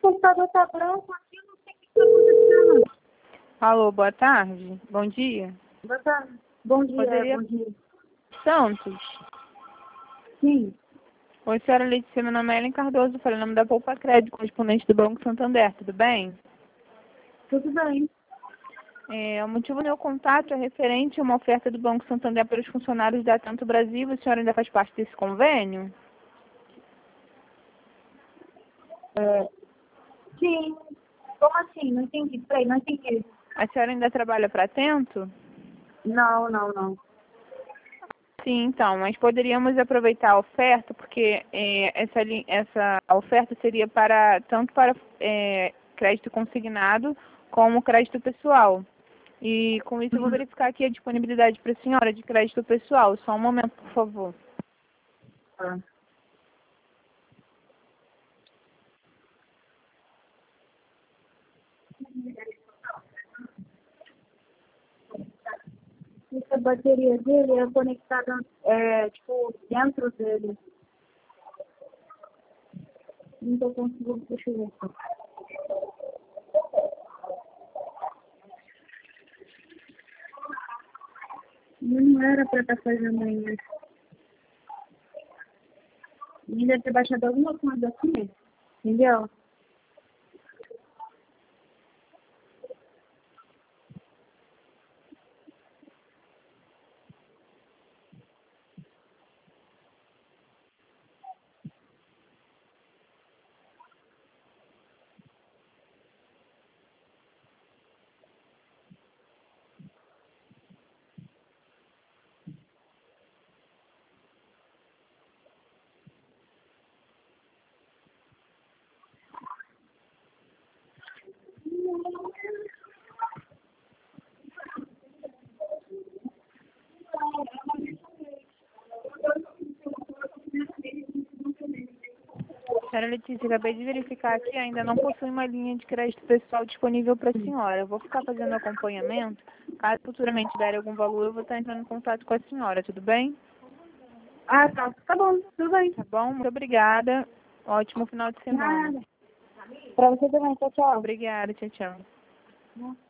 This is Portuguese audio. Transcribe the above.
computador tá branco aqui, eu não sei o que está acontecendo. Alô, boa tarde. Bom dia. Boa tarde. Bom dia, Poderia... bom dia. Santos. Sim. Oi, senhora Letícia, meu nome é Ellen Cardoso, falei o nome da Poupa Crédito, correspondente do Banco Santander, tudo bem? Tudo bem. O motivo do meu contato é referente a uma oferta do Banco Santander para os funcionários da Tanto Brasil. A senhora ainda faz parte desse convênio? Sim. Como assim? Não entendi. Peraí, não entendi. A senhora ainda trabalha para Atento? Não. Sim, então, mas poderíamos aproveitar a oferta, porque essa oferta seria para tanto para crédito consignado como crédito pessoal. E com isso eu vou verificar aqui a disponibilidade para a senhora de crédito pessoal. Só um momento, por favor. Tá. Essa bateria dele é conectada, dentro dele. Não tô conseguindo, deixa eu ver. Não era para estar fazendo ainda. Ele deve ter baixado alguma coisa aqui, entendeu? Senhora Letícia, acabei de verificar aqui, ainda não possui uma linha de crédito pessoal disponível para a senhora. Eu vou ficar fazendo acompanhamento. Caso futuramente der algum valor, eu vou estar entrando em contato com a senhora, tudo bem? Ah, tá. Tá bom, tudo bem. Tá bom? Muito obrigada. Ótimo final de semana. Nada. Pra você também, tchau, tchau. Obrigada, tchau, tchau.